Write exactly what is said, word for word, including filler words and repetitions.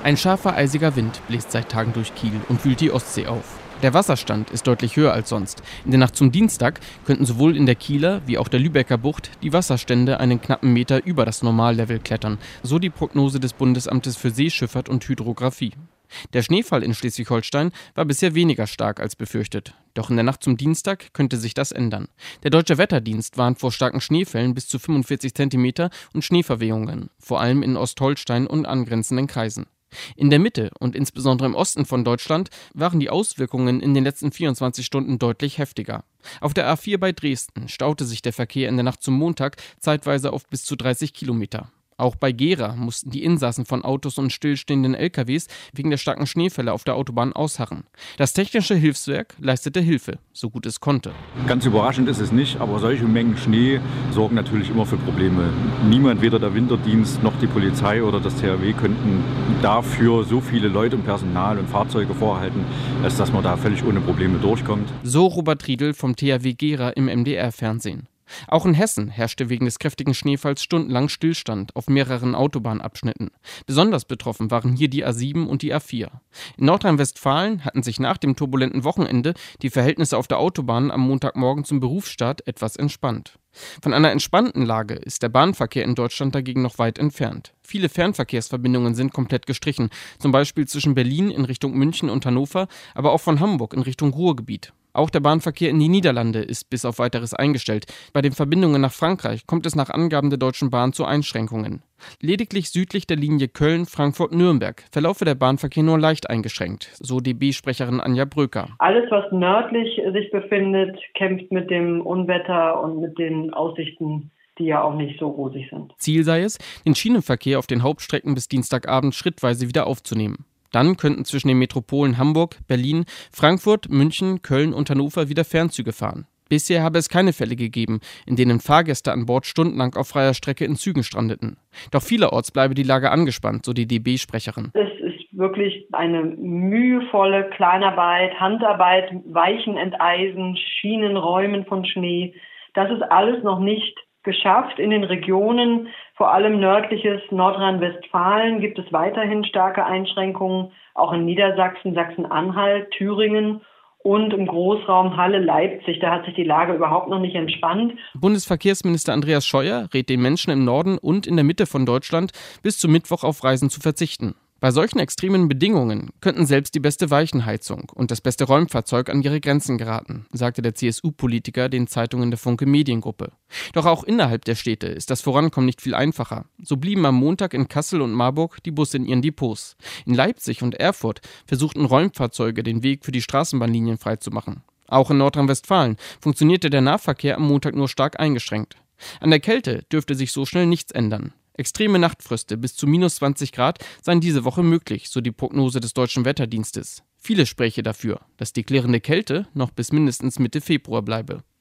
Ein scharfer, eisiger Wind bläst seit Tagen durch Kiel und wühlt die Ostsee auf. Der Wasserstand ist deutlich höher als sonst. In der Nacht zum Dienstag könnten sowohl in der Kieler wie auch der Lübecker Bucht die Wasserstände einen knappen Meter über das Normallevel klettern, so die Prognose des Bundesamtes für Seeschifffahrt und Hydrographie. Der Schneefall in Schleswig-Holstein war bisher weniger stark als befürchtet. Doch in der Nacht zum Dienstag könnte sich das ändern. Der Deutsche Wetterdienst warnt vor starken Schneefällen bis zu fünfundvierzig Zentimeter und Schneeverwehungen, vor allem in Ostholstein und angrenzenden Kreisen. In der Mitte und insbesondere im Osten von Deutschland waren die Auswirkungen in den letzten vierundzwanzig Stunden deutlich heftiger. Auf der A vier bei Dresden staute sich der Verkehr in der Nacht zum Montag zeitweise auf bis zu dreißig Kilometer. Auch bei Gera mussten die Insassen von Autos und stillstehenden L K Ws wegen der starken Schneefälle auf der Autobahn ausharren. Das Technische Hilfswerk leistete Hilfe, so gut es konnte. Ganz überraschend ist es nicht, aber solche Mengen Schnee sorgen natürlich immer für Probleme. Niemand, weder der Winterdienst noch die Polizei oder das T H W, könnten dafür so viele Leute und Personal und Fahrzeuge vorhalten, als dass man da völlig ohne Probleme durchkommt. So Robert Riedel vom T H W Gera im M D R-Fernsehen. Auch in Hessen herrschte wegen des kräftigen Schneefalls stundenlang Stillstand auf mehreren Autobahnabschnitten. Besonders betroffen waren hier die A sieben und die A vier. In Nordrhein-Westfalen hatten sich nach dem turbulenten Wochenende die Verhältnisse auf der Autobahn am Montagmorgen zum Berufsstart etwas entspannt. Von einer entspannten Lage ist der Bahnverkehr in Deutschland dagegen noch weit entfernt. Viele Fernverkehrsverbindungen sind komplett gestrichen, zum Beispiel zwischen Berlin in Richtung München und Hannover, aber auch von Hamburg in Richtung Ruhrgebiet. Auch der Bahnverkehr in die Niederlande ist bis auf Weiteres eingestellt. Bei den Verbindungen nach Frankreich kommt es nach Angaben der Deutschen Bahn zu Einschränkungen. Lediglich südlich der Linie Köln-Frankfurt-Nürnberg verlaufe der Bahnverkehr nur leicht eingeschränkt, so D B-Sprecherin Anja Bröker. Alles, was nördlich sich befindet, kämpft mit dem Unwetter und mit den Aussichten, die ja auch nicht so rosig sind. Ziel sei es, den Schienenverkehr auf den Hauptstrecken bis Dienstagabend schrittweise wieder aufzunehmen. Dann könnten zwischen den Metropolen Hamburg, Berlin, Frankfurt, München, Köln und Hannover wieder Fernzüge fahren. Bisher habe es keine Fälle gegeben, in denen Fahrgäste an Bord stundenlang auf freier Strecke in Zügen strandeten. Doch vielerorts bleibe die Lage angespannt, so die D B-Sprecherin. Es ist wirklich eine mühevolle Kleinarbeit, Handarbeit, Weichen enteisen, Schienen räumen von Schnee. Das ist alles noch nicht geschafft. In den Regionen, vor allem nördliches Nordrhein-Westfalen, gibt es weiterhin starke Einschränkungen, auch in Niedersachsen, Sachsen-Anhalt, Thüringen und im Großraum Halle-Leipzig. Da hat sich die Lage überhaupt noch nicht entspannt. Bundesverkehrsminister Andreas Scheuer rät den Menschen im Norden und in der Mitte von Deutschland, bis zum Mittwoch auf Reisen zu verzichten. Bei solchen extremen Bedingungen könnten selbst die beste Weichenheizung und das beste Räumfahrzeug an ihre Grenzen geraten, sagte der C S U-Politiker den Zeitungen der Funke Mediengruppe. Doch auch innerhalb der Städte ist das Vorankommen nicht viel einfacher. So blieben am Montag in Kassel und Marburg die Busse in ihren Depots. In Leipzig und Erfurt versuchten Räumfahrzeuge den Weg für die Straßenbahnlinien freizumachen. Auch in Nordrhein-Westfalen funktionierte der Nahverkehr am Montag nur stark eingeschränkt. An der Kälte dürfte sich so schnell nichts ändern. Extreme Nachtfröste bis zu minus zwanzig Grad seien diese Woche möglich, so die Prognose des Deutschen Wetterdienstes. Viele spräche dafür, dass die klirrende Kälte noch bis mindestens Mitte Februar bleibe.